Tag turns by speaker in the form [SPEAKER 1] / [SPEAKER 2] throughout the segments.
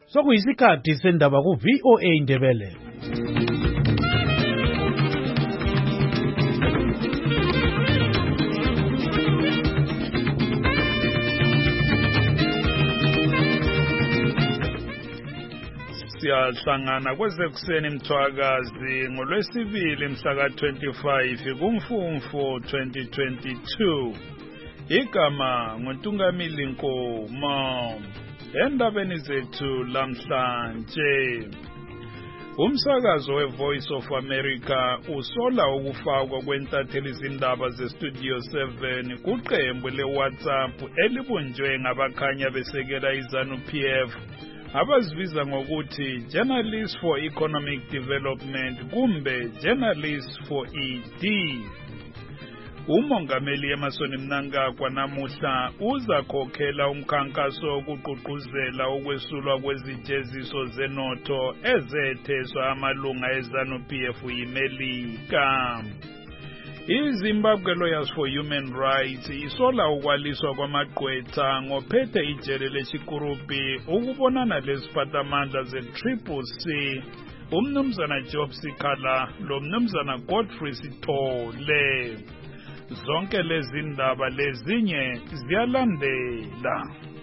[SPEAKER 1] Sokuyisikhathi sendaba ku VOA Indebele. Siyahlangana kwezekuseni Mthwakazi ngolwesibili mhla ka-25 kuMfumfu 2022. Igama nguNtungamili Nkomo. Endabeni zethu lamhlanje, umsakazo weVoice of America usola ukufakwa kwentatheli izindaba zeStudio 7 kuqembu leWhatsApp elibunjwe ngabakhanya besekela iZanu-PF abazibiza ngokuthi Journalists for Economic Development kumbe Journalists for ED. Umongameli Emmerson Mnangagwa namuhla uzakhokhela umkhankaso wokugqugquzela ukwesulwa kwezijeziso zenotho ezetheswa amalunga eZanu-PF yiMelika. iZimbabwe Lawyers for Human Rights isola ukwaliswa kwamagqwetha ngophethe ijele lechikurupi ukubonana leziphatamandla ze-CCC umnumzana Job Sikhala lo mnumzana Godfrey Sithole. Zonke lezi ndaba lezinye ziyalandela.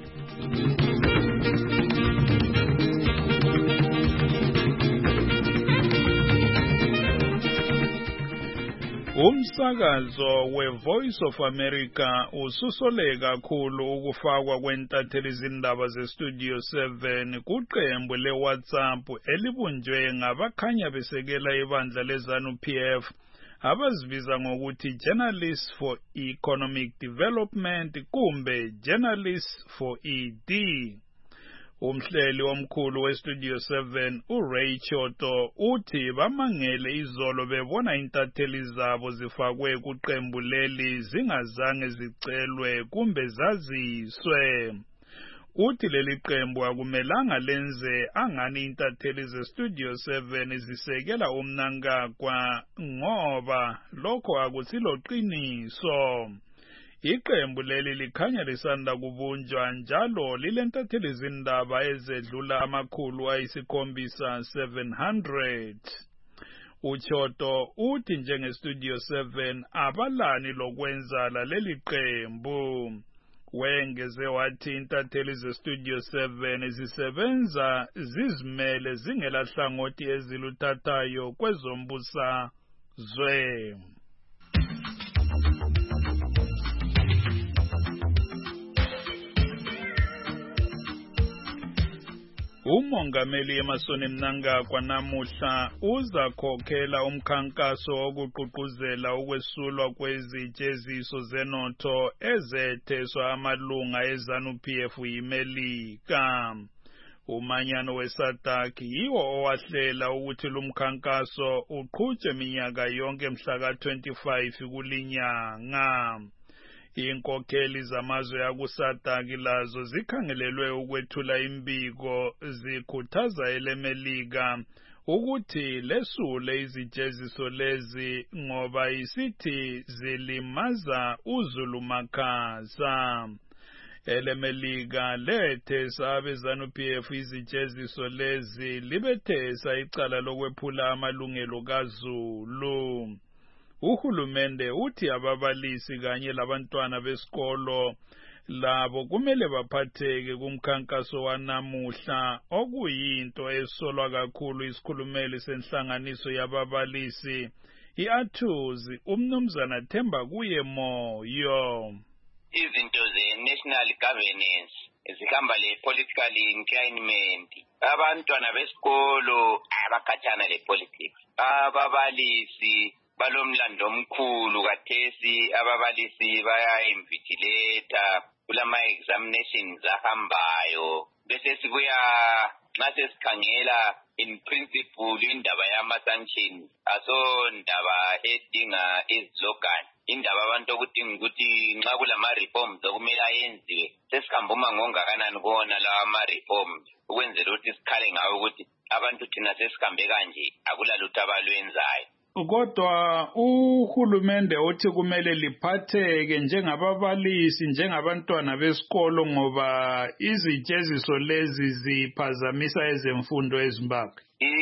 [SPEAKER 1] Umsakazo weVoice of America ususole kakhulu ukufakwa kwentatheli izindaba zeStudio 7 kuqembu leWhatsApp elibunjwe ngabakhanya besekela ibandla leZanu-PF abazibiza ngokuthi Journalists for Economic Development kumbe Journalists for ED. Umhleli omkhulu weStudio 7 uRay Choto uthi bamangele izolo bebona intatheli zabo zifakwe kuqembu leli zingazange zicelwe kumbe zaziswe. Uthi leli qembu akumelanga lenze angani intatheli zeStudio 7 zisekela uMnangagwa ngoba lokho akusilo qiniso. Iqembu leli likhanya lisanda kubunjwa njalo lilentatheli izindaba ezedlula amakhulu ayisikhombisa 700. Uchoto uthi njengeStudio 7 abalani lokwenza leli qembu. Wengeze wathi intatheli zeStudio 7 zisebenza zizimele zingelahlangothi eziluthathayo kwezombusazwe. Umongameli Emmerson Mnangagwa namuhla uzakhokhela umkhankaso wokugqugquzela ukwesulwa kwezijeziso zenotho ezetheswa amalunga eZanu-PF yiMelika. Umanyano weSADC yiwo owahlela ukuthi lumkhankaso uqhutshwe minyaka yonke mhla ka-25 kulinyanga. Inkokheli zamazwe akuSADC lazo zikhangelelwe ukwethula imbiko zikhuthaza eleMelika ukuthi lesule izijeziso lezi ngoba isithi zilimaza uzulumakhaza. eleMelika lethesa abeZanu-PF izijeziso lezi libethesa icala lokwephula amalungelo kaZulu. Uhulumende uthi ababalisi kanye labantwana besikolo labo kumele baphatheke kumkhankaso wanamuhla okuyinto esolwa kakhulu isikhulumeli senhlanganiso yababalisi iAthuzi umnumzana Themba kuye Moyo.
[SPEAKER 2] Izinto ze-national governance zihamba le-political inclinement. Abantwana besikolo abakhathana le-politics. Ababalisi balomlando omkhulu kathesi ababalisi baya-invigilata kulama-examinations ahambayo. Bese sibuya nxa sesikhangela in principle indaba yama-sanctions asondaba edinga izilogani. Indaba abantu okudinga ukuthi nxa kulama-reforms okumele ayenziwe sesihambe umangongakanani kuwona lawa ma-reforms ukwenzela ukuthi sikhale ngawo ukuthi abantu thina sesihambe kanje akulalutho abalwenzayo.
[SPEAKER 1] Kodwa uhulumende uthi kumele liphatheke njengababalisi njengabantwana besikolo ngoba izitsheziso lezi ziphazamisa ezemfundo eZimbabwe.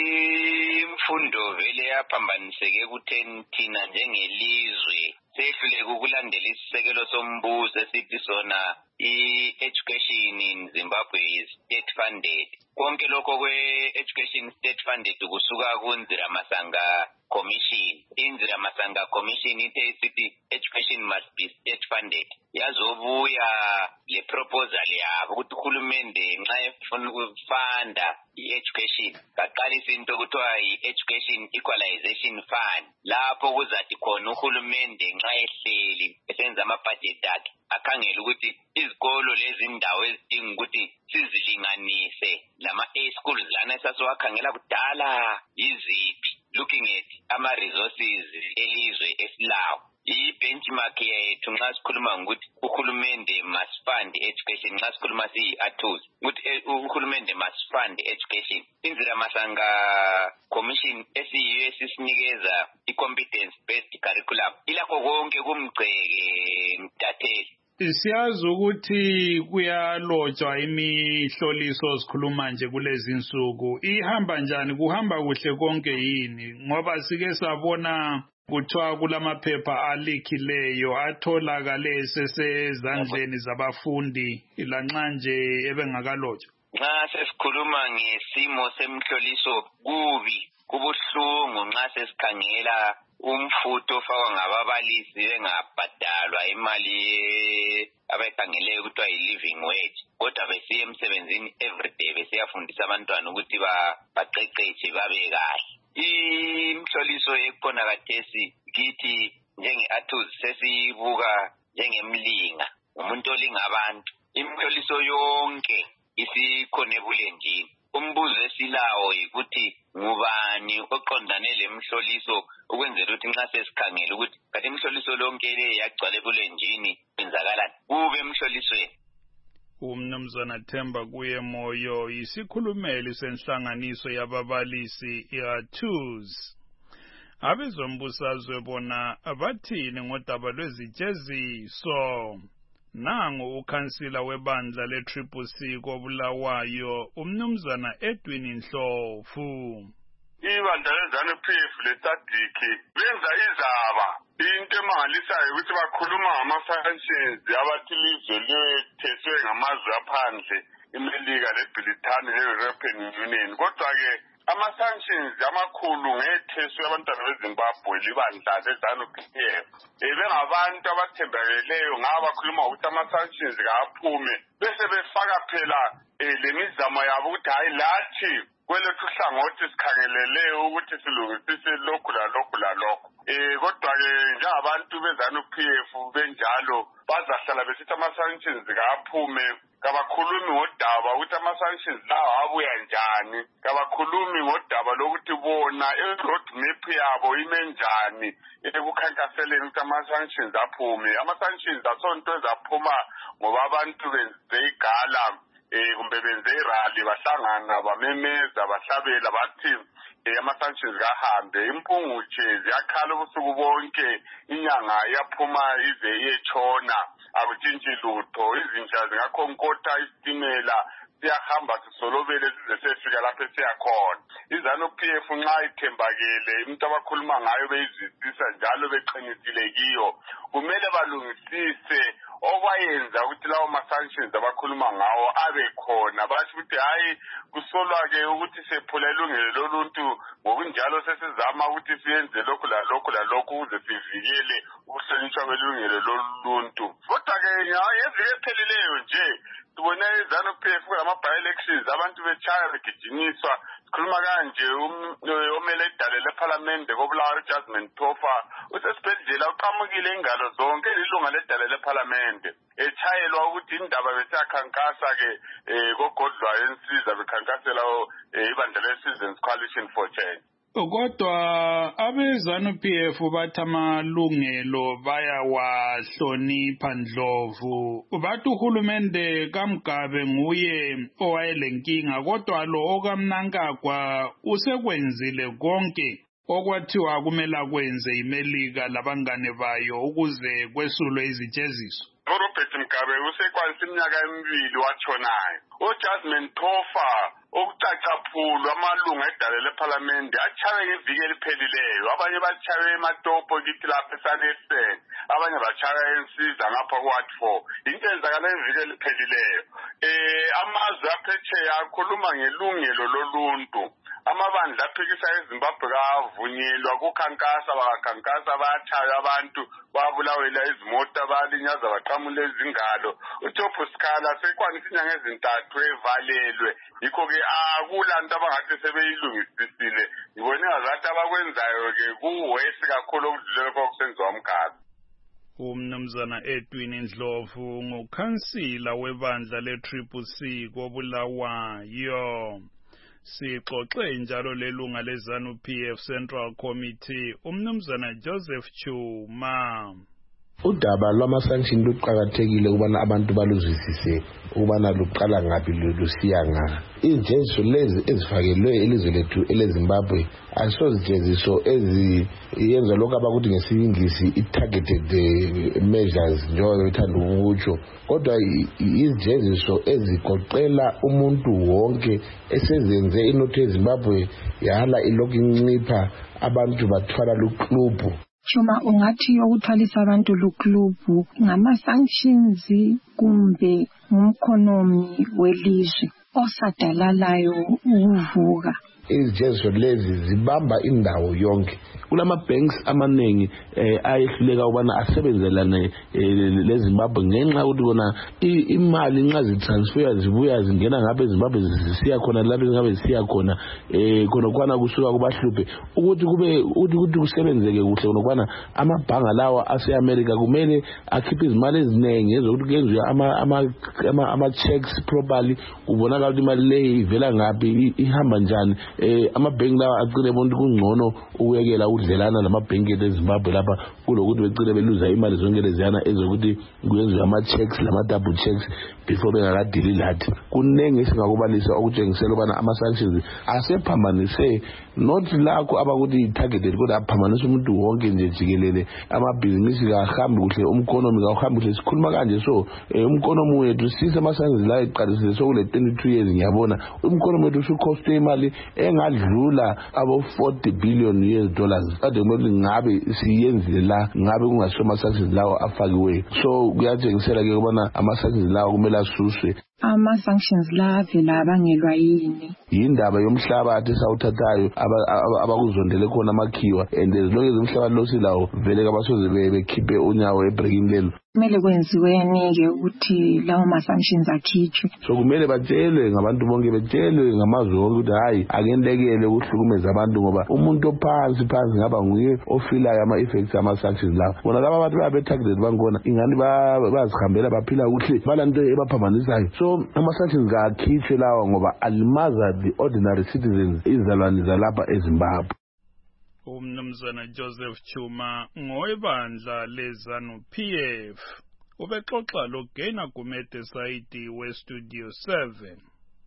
[SPEAKER 2] Imfundo vele yaphambaniseke ekutheni thina njengelizwe sehluleke ukulandela isisekelo sombuso esithi sona i-education in Zimbabwe is state funded. Konke lokho kwe-education state funded kusuka kuNzira Masanga Commission. INzira Masanga Commission ithe isithi education must be state funded. Yazobuya le proposal yabo ukuthi uhulumende nxa efuna ukufunda i-education kaqalisa into okuthiwa i-Education Equalization Fund, lapho kuzathi khona uhulumende nxa ehleli esenza ama-budget akhe akhangela ukuthi izikolo lezi ndawo ezidinga ukuthi sizilinganise lama-A schools lana esasiwakhangela kudala yiziphi, looking at ama-resources elizwe esilawo. I-benchmark yethu nxa sikhuluma ngokuthi uhulumende must fund education, nxa sikhuluma siyi-ATOS ukuthi uhulumende must fund education. INzira Masanga Commission esiyiyo esisinikeza i-competence based curriculum ilakho konke kumgceke mtatheli.
[SPEAKER 1] Siyazi ukuthi kuyalotshwa imihloliso sikhuluma nje kulezi insuku. Ihamba njani? Kuhamba kuhle konke yini? Ngoba sike sabona kuthiwa kulamaphepha alikhileyo atholakale sesezandleni zabafundi lanxa nje ebengakalotshwa.
[SPEAKER 2] Nxa sesikhuluma ngesimo semhloliso kubuhlungu nxa sesikhangela umfutho ofakwa ngababalisi bengabhadalwa imali abayikhangeleyo kuthiwa yi-living wage, kodwa besiya emsebenzini everyday besiyafundisa abantwana ukuthi baqeqetshe babe kahle. Imhloliso ekhona kathesi kithi njenge-ATOS sesiyibuka njengemlinga, umuntu olinga abantu. Imhloliso yonke isikhona ebulenjini. Umbuzo esilawo yikuthi ngubani oqondane lemhloliso ukwenzela ukuthi nxa sesikhangela ukuthi kanti imhloliso lonke le yagcwala ebulenjini kwenzakalani kube emhlolisweni.
[SPEAKER 1] Umnumzana Themba Kuyemoyo yisikhulumeli senhlanganiso yababalisi i-ATOS. Abezombusazwe bona abathini ngodaba lwezitsheziso. Nangu ukhansila webandla le-CCC koBulawayo umnumzana Edwin Ndlovu.
[SPEAKER 3] Ibandla leZANU-PF le-SADC benza izaba into emangalisayo ukuthi bakhuluma ngama-sanctions abathi ilizwe litheswe ngamazwe aphandle iMelika leBrithani le-European Union. Kodwa-ke ama-sanctions amakhulu ngetheswe abantwana beZimbabwe libandla leZANU-PF. Bengabantu abathembakeleyo ngaba bakhuluma ukuthi ama-sanctions kaphume bese befaka phela lemizamo yabo ukuthi hayi lathi kwelethu uhlangothi sikhangelele ukuthi silungisise lokhu lalokhu lalokhu. Kodwa-ke njengabantu beZANU-PF benjalo bazahlala besithi ama-sanctions kaphume, kabakhulumi ngodaba ukuthi ama-sanctions lawo abuya njani, kabakhulumi ngodaba lokuthi bona i-roadmap yabo ime njani ekukhankaseleni ukuthi ama-sanctions aphume. Ama-sanctions asonto ezaphuma ngoba abantu benze igala kumbe benze irally bahlangana bamemeza bahlabela bathi ama-sanctions kahambe. Impunguthe ziyakhala ubusuku bonke, inyanga iyaphuma ize iyetshona akutshintshi lutho. Izinja zingakhonkotha isitimela siyahamba sisolobele size sefika lapho siyakhona. iZANU-PF nxa ithembakele into abakhuluma ngayo beyizwisisa njalo beqinisile kiyo, kumele balungisise okwayenza ukuthi lawo ma-sanctions abakhuluma ngawo abe khona. Basho ukuthi hayi kusolwa-ke ukuthi sephula ilungelo loluntu, ngokunjalo sesizama ukuthi siyenze lokhu lalokhu lalokhu ukuze sivikele ukuhlonitshwa kwelungelo loluntu. Kodwa-ke ngeviki ephelileyo nje sibone iZANU-PF kulama-by-elections abantu betshaya begijinyiswa. Sikhuluma kanje omele idale lephalamende koBulawayo uJasmine Tofa usesibhedlela uqamukile ingalo zonke ilunga ledale lephalamende etshayelwa ukuthi indaba besiyakhankasa-ke kogodlwayo ensiza bekhankasela ibandla le-Citizens Coalition for Change.
[SPEAKER 1] Kodwa abeZANU-PF bathi amalungelo bayawahlonipha Ndlovu. Bathi uhulumende kaMgabe nguye owayelenkinga, kodwa lo okaMnangagwa usekwenzile konke okwathiwa kumele kwenze iMelika labangane bayo ukuze kwesulwe izijeziso.
[SPEAKER 3] uRobert Mugabe usekwanisa iminyaka emibili watshonayo. uJasmine Tofa okucacaphula amalunga edale leParliament achawe ngeviki eliphelileyo. Abanye bachawe eMatopo kithi lapha eSanefern, abanye bachawe eNsiza ngapha kuWard 4. Into enzakala ngeviki eliphelileyo. Amazwe aphetsheya akhuluma ngelungelo loluntu. Amabandla aphikisa eZimbabwe kavunyelwa kukhankasa bakhankasa bayathaya abantu babulawela izimota balinyaza baqamula izingalo. uJob Sikhala sekwanisa inyanga ezintathu evalelwe. Yikho ke akulanto abangathi sebeyilungisisile. Ngibone ngazathi abakwenzayo ke kuwesi kakhulu okudlule kokusenziwa Mugabe.
[SPEAKER 1] Umnumzana Edwin Ndlovu ngukhansila webandla le-CCC koBulawayo. Sixoxe njalo lelunga leZANU-PF Central Committee umnumzana Joseph Chuma.
[SPEAKER 4] Udaba lwama-sanction luqakathekile ukubana abantu baluzwisise ukubana luqala ngaphi lusiya ngaphi. Ijeziso lezi ezifakelwe elizwe lethu eleZimbabwe asozijeziso eziyenza lokho abakuthi ngesingisi i-targeted measures njengoba bethanda ukutsho, kodwa izijeziso ezigoqela umuntu wonke esezenze inotho yeZimbabwe yahala ilokhu incipha abantu bathwala luklubhu.
[SPEAKER 5] Chuma, ungathi ukuthwalisa abantu luklubu ngama-sanctions kumbe ngumkhonomi welizwe osadalalayo ukuvuka?
[SPEAKER 4] Izijeziso lezi zibamba indawo yonke. Kulama-banks amaningi ayehluleka ukubana asebenzelane leZimbabwe ngenxa yokuthi bona imali nxa zitransfer zibuya zingena ngapha eZimbabwe zisiya khona lapho ezingabe zisiya khona khonokwana kusuka kubahluphe ukuthi kusebenzeke kuhle khonokwana amabhanga lawa ase-America kumele akhiphe izimali eziningi ezokuthi kwenziwe ama-checks properly kubonakala ukuthi imali leyi ivela ngaphi ihamba njani. Amabhenki lawa acile bonke kungcono ukuyekela udlelana namabhenki eZimbabwe lapha kulokuthi becile beluza imali zonke leziyana ezokuthi kuyenziwe ama-checks lama-double checks before bengakadili lathi. Kunengi esingakubalisa okutshengisela ukubana ama-sanctions asephambanise not lakho abakuthi i-targeted kodwa aphambanise umuntu wonke nje jikelele. Amabhizinisi kahambi kuhle, umkhonomi kawuhambi kuhle. Sikhuluma kanje so umkhonomi wethu sisema-sanctions la eqalisile sokule 22 years ngiyabona umkhonomi wethu usukhoste imali engadlula abo-$40 billion. Kade kumele ngabe siyenzile la ngabe kungasho ama-sanctions lawo afakiweyo. So kuyatshengisela ke ukubana ama-sanctions lawo kumele asuswe.
[SPEAKER 5] Ama-sanctions la vela abangelwa yini?
[SPEAKER 4] Yindaba yomhlabathi esawuthathayo abakuzondele khona amakhiwa, and as long as umhlabathi lo silawo vele kabasoze bekhiphe unyawo ebrekini lelo.
[SPEAKER 5] Kumele kwenziweni-ke ukuthi lawo ma-sanctions akhitshwe.
[SPEAKER 4] So kumele batshelwe ngabantu bonke, betshelwe ngamazwe wonke ukuthi hayi akentekele ukuhlukumeza abantu ngoba umuntu ophansi ngaba nguye ofilayo ama-effects ama-sanctions lawo. Bona laba abantu babe-targeted bangkhona ingani bazihambela baphila kuhle balanto ebaphambanisayo. So ama-sanctions kakhitshwe lawa ngoba alimaza the ordinary citizens, izalwane zalapha eZimbabwe.
[SPEAKER 1] Umnumzana Joseph Chuma ngowebandla leZANU-PF ubexoxa loGaina Gumede Saidi weStudio 7.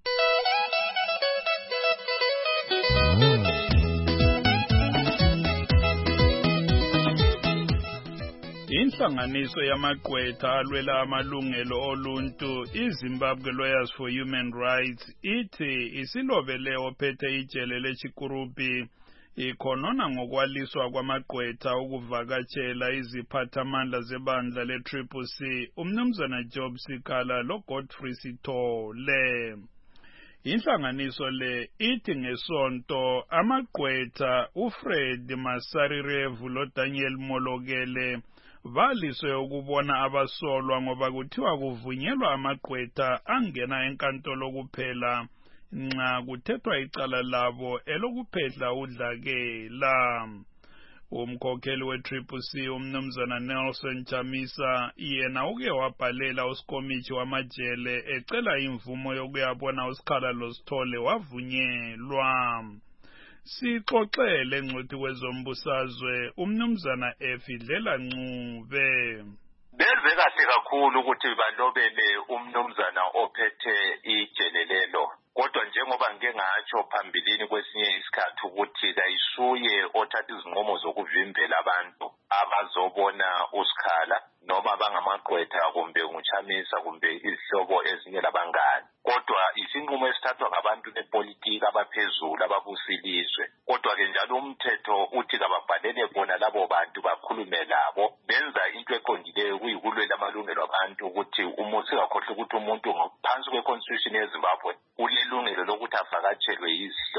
[SPEAKER 1] Inhlanganiso yamagqwetha alwela amalungelo oluntu iZimbabwe Lawyers for Human Rights ithi isilobele ophethe ijele leChikurupi ikhonona ngokwaliswa kwamagqwetha ukuvakatshela iziphathamandla zebandla le-CCC umnumzana Job Sikhala loGodfrey Sithole. Inhlanganiso le ithi ngesonto amagqwetha uFred Masarirevu loDaniel Molokele baliswe ukubona abasolwa ngoba kuthiwa kuvunyelwa amagqwetha angena enkantolo kuphela nxa kuthethwa icala labo elokuphehla udlakela. Umkhokheli we-CCC umnumzana Nelson Chamisa yena uke wabhalela uSikomithi wamajele ecela imvumo yokuyabona uSikhala loSithole wavunyelwa. Sixoxele ngcwethi wezombusazwe umnumzana Efidlela Ncube.
[SPEAKER 2] Beze kahle kakhulu ukuthi balobele umnumzana ophethe ijele lelo, kodwa njengoba
[SPEAKER 6] njengoba ngike ngatsho phambilini kwesinye isikhathi ukuthi kayisuye othatha izinqumo zokuvimbela abantu abazobona uSikhala noma bangamaqwetha kumbe nguChamisa kumbe izihlobo ezinye labangani. Kodwa isinqumo esithathwa ngabantu bepolitiki abaphezulu ababusilizwe. Kodwa-ke njalo umthetho uthi kababhalele bona labo bantu bakhulume labo benza into eqondileyo kuyikulwela amalungelo abantu ukuthi singakhohlwa ukuthi umuntu ngaphansi kwe-constitution yeZimbabwe ulelungelo lokuthi avakatshelwe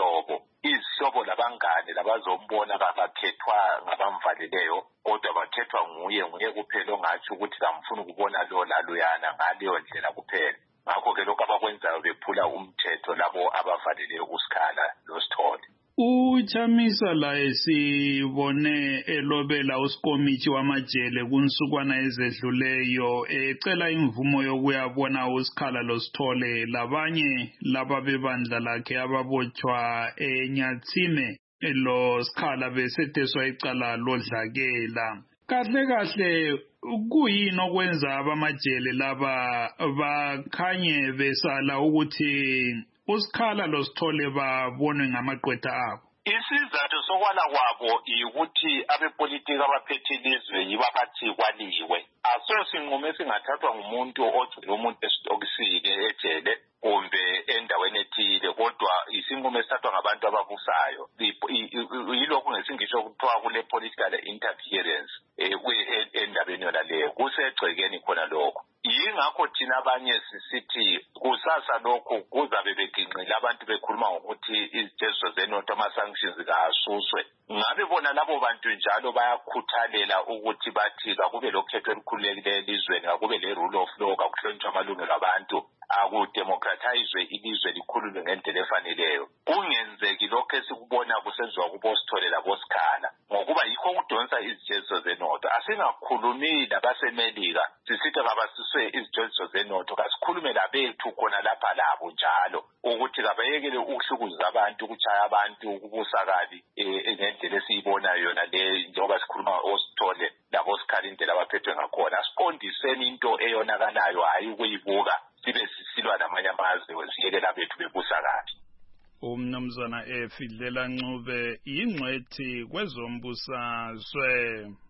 [SPEAKER 6] izihlobo labangane labazombona kabakhethwa ngabamvaleleyo kodwa bakhethwa nguye kuphela ongatsho ukuthi kamfuni ukubona lo laluyana ngaleyo ndlela kuphela. Ngakho-ke lokhu abakwenzayo bephula umthetho labo abavaleleyo uSikhala loSithole.
[SPEAKER 1] uChamisa laye sibone elobela uSikomithi wamajele kunsukwana ezedluleyo ecela imvumo yokuyabona uSikhala loSithole labanye laba bebandla lakhe ababotshwa eNyatsime loSikhala beseteswa icala lodlakela. Kahle kuyini okwenza abamajele laba bakhanye besala ukuthi uSikhala loSithole babonwe ngamaqwetha abo?
[SPEAKER 6] Isizathu sokwala kwabo ukuthi abepolitiki abaphethe ilizwe yibo abathi kwaliwe. Asosinqumo esingathathwa ngumuntu ogcina umuntu esitokisile ejele kumbe endaweni ethile kodwa isinqumo esithathwa ngabantu ababusayo. Yilokhu ngesingisho kuthiwa kule political interference endabeni yona leyo kusegcekeni khona lokho. Yingakho thina abanye sisithi kusasa lokho kuzabe beginqile abantu bekhuluma ngokuthi izitezo zenotho ama-sanctions kasuswe. Ngabe bona labo bantu njalo bayakhuthalela ukuthi bathi kakube lokhetho elikhululekileyo elizweni, kakube le-rule of law, kakuhlonitshwe amalungelo abantu, akudemokratayizwe ilizwe likhululwe ngendlela efaneleyo. Kungenzeki lokho esikubona kusenziwa kuboSithole laboSikhala ngokuba yikho kudonsa izitezo zenotho. Asingakhulumi labaseMelika sisithi kabasiswe izitezo zenotho, kasikhulume labethu khona lapha labo njalo ukuthi kabayekele ukuhlukuza abantu, ukuchaya abantu, ukubusakabi ngendlela esiyibonayo yona le njengoba sikhuluma oSithole laboSikhala indlela abaphethwe ngakhona. Siqondiseni into eyonakalayo hayi ukuyibuka sibe sisilwa namanye amazwe siyekela bethu bebusakabi.
[SPEAKER 1] Umnumzana Fidlela Ncube yingcwethi kwezombusazwe.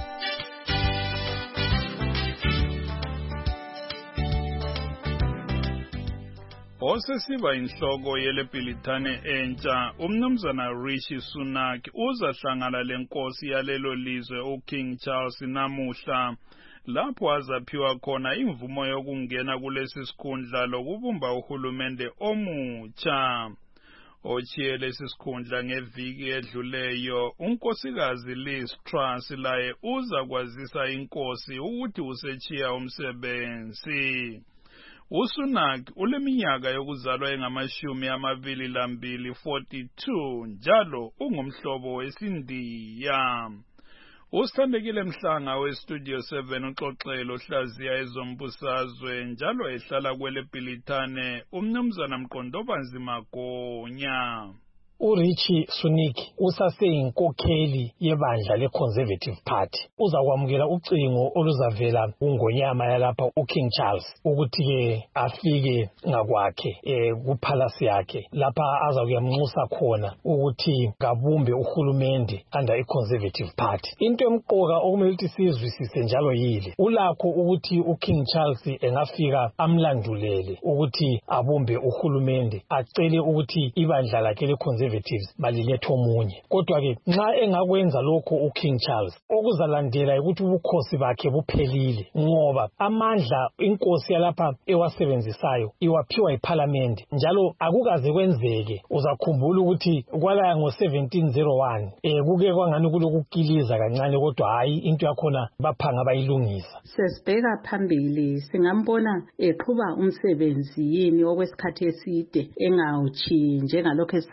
[SPEAKER 1] Osesiba inhloko yelepilitane entsha umnumzana Rishi Sunak uzahlangana lenkosi yalelo lizwe uKing Charles namuhla lapho azaphiwa khona imvumo yokungena kulesi sikhundla lokubumba uhulumende omutsha. Ochiye lesi sikhundla ngeviki edluleyo unkosikazi Liz Truss laye uzakwazisa inkosi ukuthi usechiya umsebenzi. uSunak uleminyaka yokuzalwa engama-22 42 njalo ungumhlobo wesindiya. Usithandekile Mhlanga weStudio 7 uxoxelo ohlaziya ezombusazwe njalo ehlala kwelepilitane umnumzana Mqondobanzima Gonya.
[SPEAKER 7] uRishi Sunak usaseyinkokheli yebandla leConservative Party. Uzakwamukela ucingo oluzavela kungonyama yalapha uKing Charles ukuthi-ke afike ngakwakhe kuphalasi yakhe lapha azakuyamnxusa khona ukuthi kabumbe uhulumende under iConservative Party. Into emqoka okumele ukuthi sizwisise njalo yile ulakho ukuthi uKing Charles engafika amlandulele ukuthi abumbe uhulumende acele ukuthi ibandla lakhe leConservative balilethe omunye. Kodwa-ke nxa engakwenza lokho uKing Charles okuzalandela ukuthi ubukhosi bakhe buphelile ngoba amandla inkosi yalapha ewasebenzisayo iwaphiwa iParliament njalo akukaze kwenzeke. Uzakhumbula ukuthi kwalaya ngo-1701 kuke kwangani kulokukiliza kancane kodwa hayi into yakhona baphanga bayilungisa.
[SPEAKER 8] Sesibheka phambili singambona eqhuba umsebenzi yini okwesikhathi eside engawuchi njengalokho esisanda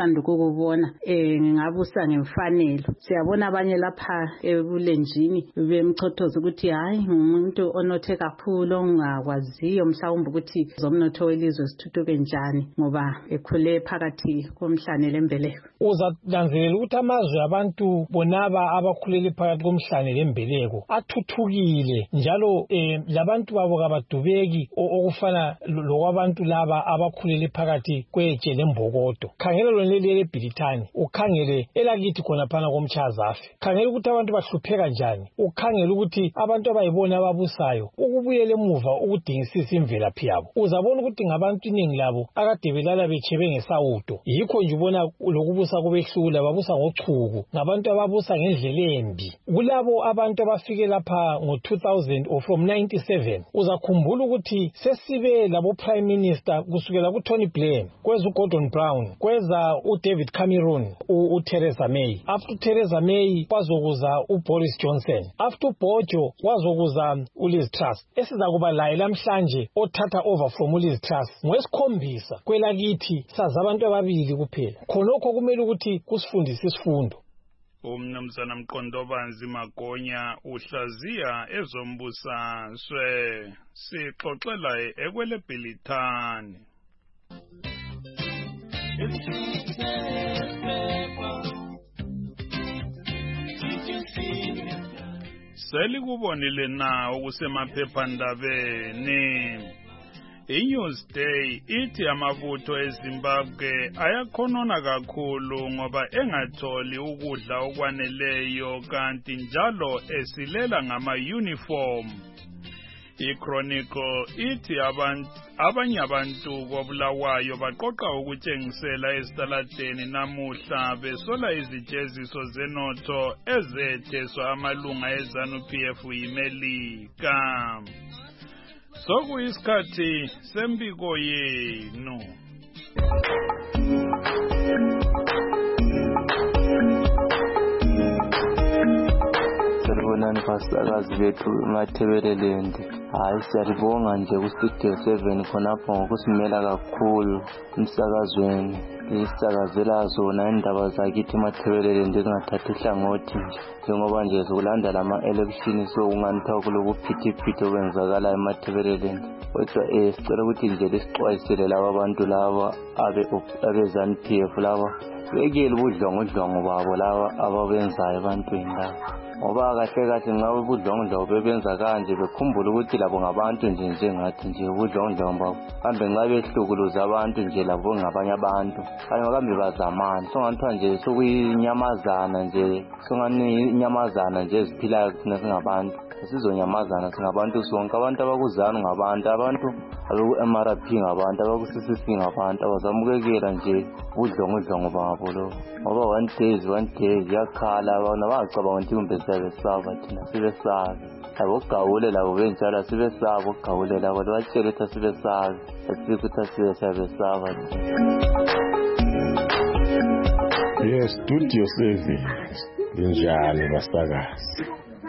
[SPEAKER 8] ukubona ngabusa ngemfanelo. Siyabona abanye lapha ebulenjini bemchothoza ukuthi hayi umuntu onothe kakhulu ongakwaziyo mhlawumbe ukuthi zomnotho welizwe sithuthuke njani ngoba ekhule phakathi komhlane lembeleko.
[SPEAKER 7] Uzananzelela ukuthi amazwe abantu bonaba abakhulele phakathi komhlane lembeleko athuthukile njalo labantu babo kabadubeki okufana lokwabantu laba abakhulele phakathi kweje lembokodo. Khangela loneli leBrithani, ukhangele elakithi khona phana komchazafe. Khangela ukuthi abantu bahlupheka njani, ukhangela ukuthi abantu abayibona ababusayo ukubuyela emuva ukudingisisa imvelaphi yabo. Uzabona ukuthi ngabantu iningi labo akade belala bechebe ngesawudo. Yikho nje ubona lokubusa kubehlula babusa ngochuku, ngabantu ababusa ngendlela embi. Kulabo abantu abafike lapha ngo-2000 or from 97 uzakhumbula ukuthi sesibe labo prime minister kusukela kuTony Blair, kweza uGordon Brown, kweza uDavid Cameron, uTheresa May. After Theresa May kwazokuza uBoris Johnson. After uBojo kwazokuza uLiz Truss. Esizakuba laye namhlanje othatha over from uLiz Truss ngwesikhombisa kwelakithi saza abantu ababili kuphela. Khonokho kumele ukuthi kusifundise isifundo.
[SPEAKER 1] Umnumzana Mqondobanzi Magonya uhlaziya ezombusaswe sixoxela ekweleBrithani. Selikubonile na okusemaphephandabeni. iNewsday ithi amabutho eZimbabwe ayakhonona kakhulu ngoba engatholi ukudla okwaneleyo kanti njalo esilela ngama-uniform. iChronicle ithi abanye abantu koBulawayo baqoqa ukutshengisela esitaladeni namuhla besola izijeziso zenotho ezetheswa amalunga eZANU-PF yiMelika. Sokuyisikhathi sembiko yenu.
[SPEAKER 9] Sanibonani basakazi bethu eMathebeleland. Hayi siyalibonga nje kuStudio 7 khonapho ngokusimela kakhulu emsakazweni. Isakazela zona indaba zakithi eMathebeleland ezingathathi ihlangothi nje. Njengoba nje sokulanda lama-election sokunganithiwa kulokuphithiphithi okwenzakala eMathebeleland. Kodwa sicela ukuthi nje lesixwayisele laba abantu laba abe-ZANU-PF laba bekele ubudlongodlongo babo laba ababenzayo ebantwini laba. Ngoba kahle kahle ngabe ubudlongodlongo bebenza kanje bekhumbula ukuthi labo ngabantu nje njengathi nje ubudlongodlongo babo. Kambe nxa behlukuluza abantu nje labo ngabanye abantu. Kambe bazamani. Songathiwa nje sokuyinyamazana nje. Songani inyamazana nje eziphilayo thina singabantu. Asizonyamazana singabantu sonke. Abantu abakuZANU ngabantu, abantu abaku-MRP ngabantu, abaku-CCC ngabantu. Abazamukekela nje ubudlongodlongo babo lo. Ngoba one day yakhala abantu abacabanga ukuthi kumbe siyabesaba thina sibesabe. Abogawule labo benjalo sibesaba ogawule labo batshele ukuthi sibesabe. Asikuthi siyabesaba.
[SPEAKER 10] Yes, Studio 7. Linjani basakazi?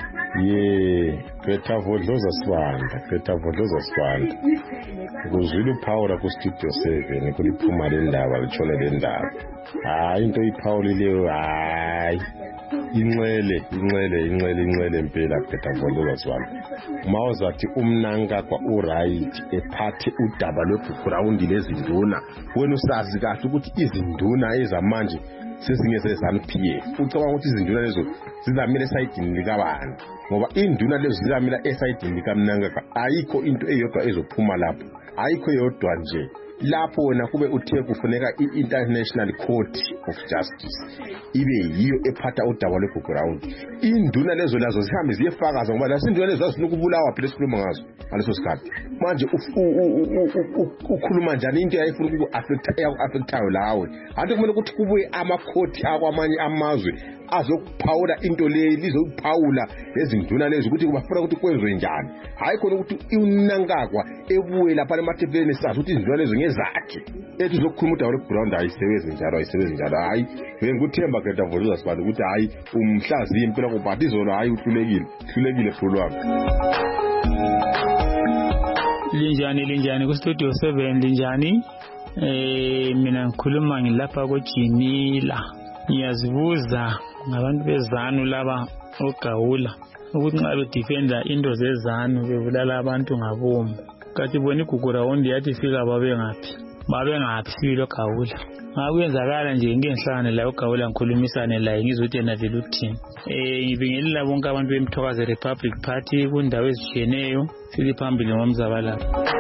[SPEAKER 10] Greta Vodloza Sibanda. Kuzwile uPaula kuStudio 7 kuliphuma le ndaba litshone le ndaba. Hayi into iPaulileyo hayi. Inxele impela Greta Vodloza Sibanda. Mawuzathi umnanka kwa uright ephathe udaba lwebackground lezinduna. Wena usazi kahle ukuthi izinduna ezamanje sesingese ZANU-PF. Ucabanga ukuthi izinduna lezo zizamela esayidini likabani ngoba induna lezo zizamela esayidini likamnangaka. Ayikho into eyodwa ezophuma lapho, ayikho eyodwa nje. Lapho wena kube uthe kufuneka i-International Court of Justice ibe yiyo ephatha udaba lwebackground. Induna lezo lazo zihambe ziyefakaza ngoba lasi induna lezo zifuna ukubulawa phela sikhuluma ngazo ngaleso sikhathi. Manje ukhuluma njani into ayifuna uku-affectayo lawe? Anti kumele ukuthi kubuye amakhoti akwamanye amazwe azokuphawula into leyo, lizokuphawula lezinduna lezo ukuthi kubafuna ukuthi kwenziwe njani. Hayi khona ukuthi unankakwa ebuye lapha eMathebeleni sazi ukuthi izinduna lezo ngezakhe. Ethi zokukhuluma udaba lwebackground ayisebenzi njalo. Hayi ngikuthemba Greta Vodloza Sibanda ukuthi hayi umhlaziyi impela kubhathi izolo hayi uhlulekile fulwami.
[SPEAKER 11] Linjani kuStudio 7 linjani? Mina ngikhuluma ngilapha koJinila. Ngiyazibuza ngabantu bezanu laba ogawula ukuthi nxa bedefenda into zezanu bebulala abantu ngabomu. Kathi bona igugura wondi yathi fika babengaphi sibilo gawula. Ngakuyenzakala nje ngike ngihlangane la ogawula ngikhulumisane laye ngizothi yena vele uthini. Ngibingelela bonke abantu beMthokazi Republic Party kundawo ezitshiyeneyo sithi phambili ngomzabalala.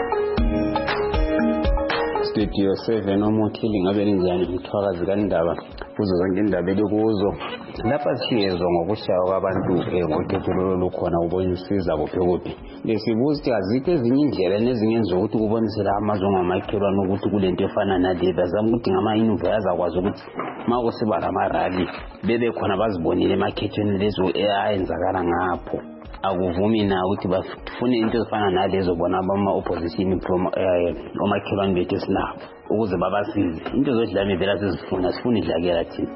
[SPEAKER 12] Studio 7 omuthili ngabe linjani Mthokazi kaNdaba kuzo zonke indaba elikuzo lapha siyezwa ngokushaya kwabantu ngokhethelelo lukhona ubonisiza kuphi lesibuza ukuthi azikho ezinye indlela nezingenza ukuthi kubonisela amazwe ngamakhelwane ukuthi kulento efana nale bazama ukuthi ngama-inova yazakwazi ukuthi makusiba lamarali bebe khona bazibonile emakhethweni lezo ayenzakala ngapho. Akuvumi na ukuthi bafune into ezifana nalezo bona abama-opposition omakhelwane bethu esinabo ukuze babasize. Into zodlame vela sizifuna sifuna idlakela thina.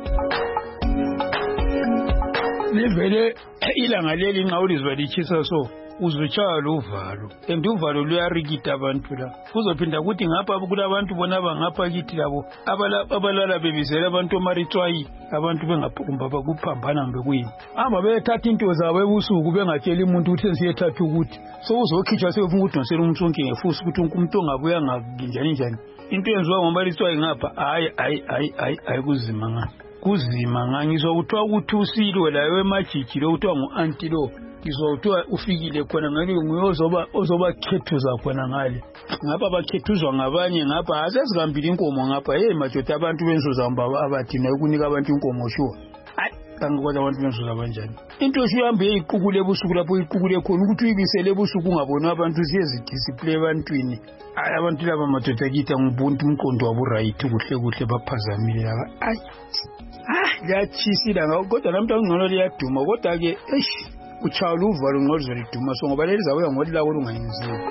[SPEAKER 1] Livele ilanga leli nxa ulizwa litshisa so uzutshaya luvalo and uvalo luyarikita abantu la. Kuzophinda kuthi ngapha kulabantu bona bangapha kithi labo abalala bebizela abantu omaritswayi abantu bengaphumba bakuphambana mbe kuyini. Aba bethatha into zabo ebusuku bengatshela umuntu ukuthi siyethatha ukuthi so uzokhitshwa sefuna ukudonsela umtsonke ngefusi ukuthi umuntu ongabuya ngakinjani. Into yenziwa ngomaritswayi ngapha hayi kuzima ngizwa kuthiwa ukuthi usilwe layo emajiji lo kuthiwa ngu-anti lo ngizwa kuthiwa ufikile khona ngale nguye ozoba khona ngale ngapha bakhethuzwa ngabanye ngapha asezihambile inkomo ngapha majoda abantu bensozamba abathina ukunika abantu inkomo shuwa kangikwazi abantu bensoza kanjani. Into eshihambe iqukule ebusuku lapho iqukule khona ukuthi uyibisele ebusuku ungabona abantu siyezidisplay ebantwini. Abantu laba madoda kithi ngibuntu umqondo wabo right kuhle baphazamile laba. Liyachisila ngakho kodwa namuntu angcono liyaduma kodwa ke uchaya uvalo ngozwe liduma so ngoba leli zabuya ngolilako lungayenziwa.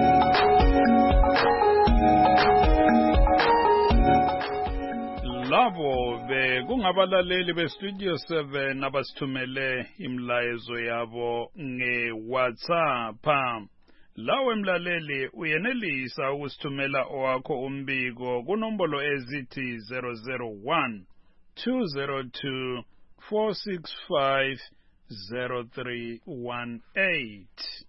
[SPEAKER 1] Labo kungabalaleli beStudio 7 abasithumele imlayezo yabo ngeWhatsApp. Lawe mlaleli uyenelisa ukusithumela owakho umbiko kunombolo ezithi 001 202 465 0318.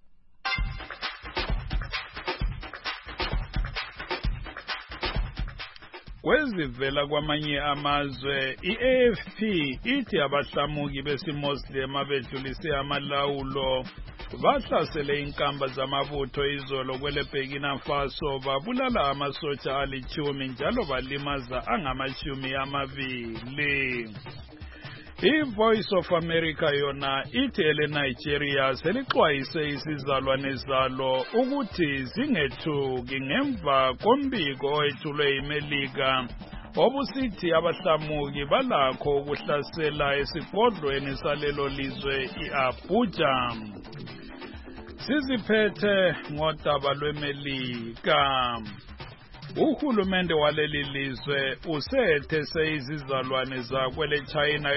[SPEAKER 1] Kwezivela kwamanye amazwe iAFP ithi abahlamuki besimoslim abedlulise amalawulo bahlasele inkamba zamabutho izolo kwele Burkina Faso babulala amasotsha ali-10 njalo balimaza angama-20. I-Voice of America yona ithi ele-Nigeria selixwayise isizalwane zalo ukuthi zingethuki ngemva kombiko oyethulwe iMelika obusithi abahlamuki balakho ukuhlasela esigodlweni salelo lizwe i-Abuja. Siziphethe ngodaba lweMelika. Uhulumende waleli lizwe usethese izizalwane zakwele China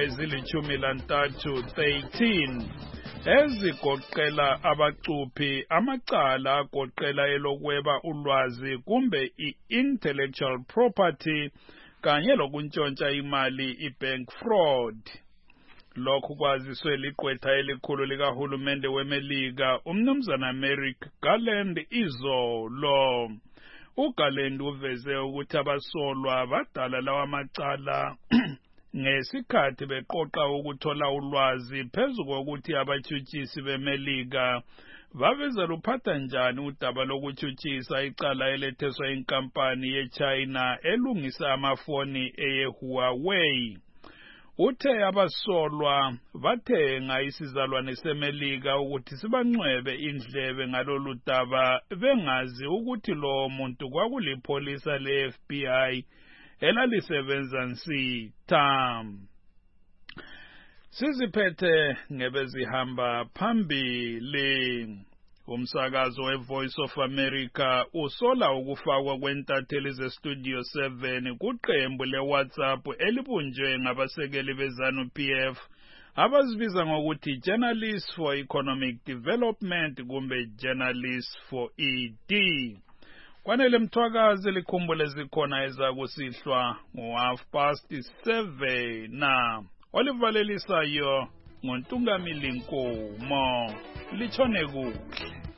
[SPEAKER 1] ezili-13 ezigoqela abacuphi amacala agoqela elokweba ulwazi kumbe i-intellectual property kanye lokuntshontsha imali i-bank fraud. Lokhu kwaziswe ligqwetha elikhulu likahulumende weMelika umnumzana Merrick Garland izolo. uGarland uveze ukuthi abasolwa badala lawa macala ngesikhathi beqoqa ukuthola ulwazi phezu kokuthi abatshutshisi beMelika baveza luphatha njani udaba lokutshutshisa icala eletheswa inkampani yeChina elungisa amafoni eHuawei. Uthe abasolwa bathenga isizalwane seMelika ukuthi sibancwebe indlebe ngalolu daba bengazi ukuthi lo muntu kwakulipholisa le-FBI elalisebenza nsitha. Siziphethe ngebezihamba phambili. Umsakazo weVoice of America usola ukufakwa kwentatheli zeStudio 7 kuqembu leWhatsApp elibunjwe ngabasekeli beZanu-PF abazibiza ngokuthi Journalists for Economic Development kumbe Journalists for ED. Kwanele Mthwakazi likhumbule zikhona ezakusihlwa ngo7:30 na olivalelisayo ngoNtungamili Nkomo. Litshone kuhle.